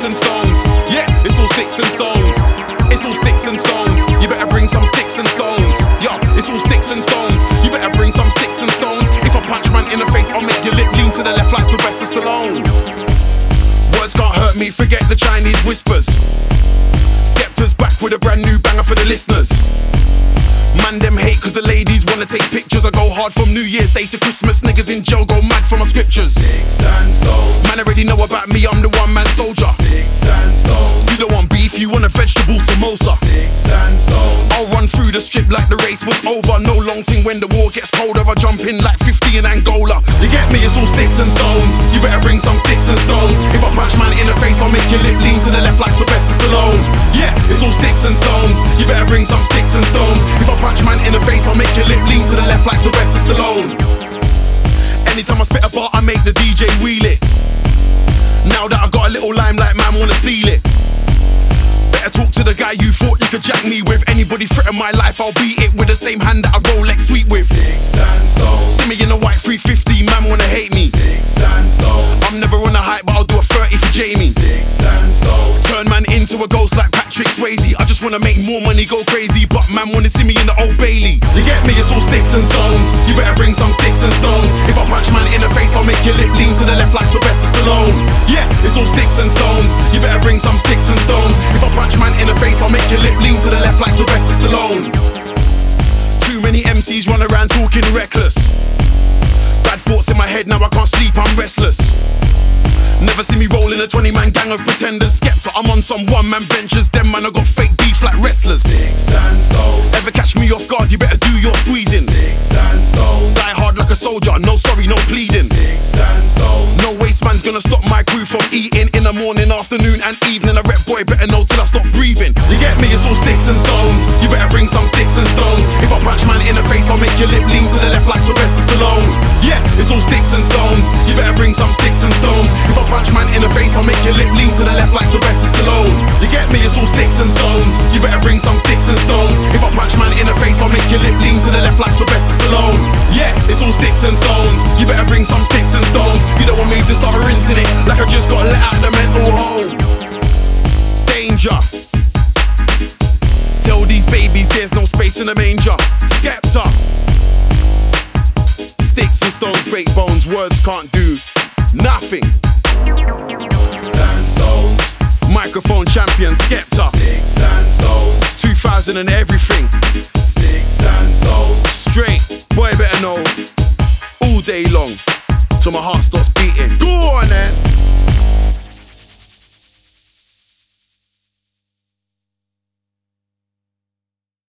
sticks and stones. Yeah, it's all sticks and stones. It's all sticks and stones. You better bring some sticks and stones. Yo, it's all sticks and stones. You better bring some sticks and stones. If I punch man in the face, I'll make your lip lean to the left like Sylvester Stallone. Words can't hurt me, forget the Chinese whispers. Skepta's back with a brand new banger for the listeners. Man, them hate cause the ladies wanna take pictures. I go hard from New Year's Day to Christmas. Niggas in jail go mad for my scriptures. Sticks and stones. Man already know about me, I'm the one man soldier. Sticks and stones. You don't want beef, you want a vegetable samosa. Sticks and stones. I'll run through the strip like the race was over. No long thing when the war gets colder. I jump in like 50 in Angola. You get me, it's all sticks and stones. You better bring some sticks and stones. If I punch man in the face, I'll make your lip lean to the left like Sylvester Stallone. Yeah, it's all sticks and stones. You better bring some sticks and stones. If I punch man in the face, I'll make your lip lean to the left like Sylvester Stallone. Anytime I spit a bar, I make the DJ wheel it. Now that I got a little limelight, man wanna steal it. Better talk to the guy you thought you could jack me with. Anybody threaten my life, I'll beat it with the same hand that I Rolex sweet with. Sticks and stones. See me in a white 350, man wanna hate me. Sticks and stones. I'm never on a hype, but I'll do a 30 for Jamie. Sticks and stones. Turn man into a ghost like Patrick Swayze. I just wanna make more money, go crazy, but man wanna see me in the Old Bailey. You get me, it's all sticks and stones. You better bring some sticks and stones. If I punch man in the face, I'll make your lip lean to the left like Sylvester Stallone. Yeah, it's all sticks and stones. You better bring some sticks and stones. If I punch man in the face, I'll make your lip lean to the left like Sylvester Stallone. Too many MCs run around talking reckless. Bad thoughts in my head, now I can't sleep, I'm restless. Never see me roll in a 20-man gang of pretenders. Skepta, I'm on some one-man ventures. Them man, I got fake beef like wrestlers. Sticks and stones. Ever catch me off guard, you better do your squeezing. Sticks and stones. Die hard like a soldier, no sorry, no pleading. Sticks and stones. No waste man's gonna stop my crew from eating in the morning, afternoon and evening. A rep boy better know till I stop breathing. You get me, it's all sticks and stones. You better bring some sticks and stones. If I punch man in the face, I'll make your lip lean to the left like Sylvester Stallone. Yeah, it's all sticks and stones. You better bring some sticks and stones. If I punch man in the face, I'll make your lip lean to the left like Sylvester Stallone. You get me, it's all sticks and stones. You better bring some sticks and stones. If I punch man in the face, I'll make your lip lean to the left like Sylvester Stallone. Yeah, it's all sticks and stones. You better bring some sticks and stones. You don't want me to start rinsing it like I just got let out the mental hole. Danger. Tell these babies there's no space in the manger. Skepta. Sticks and stones break bones. Words can't do nothing. And stones. Microphone champion, Skepta. Sticks and stones. 2000 and everything. Sticks and stones. Straight, boy better know. All day long, till my heart starts beating. Go on then.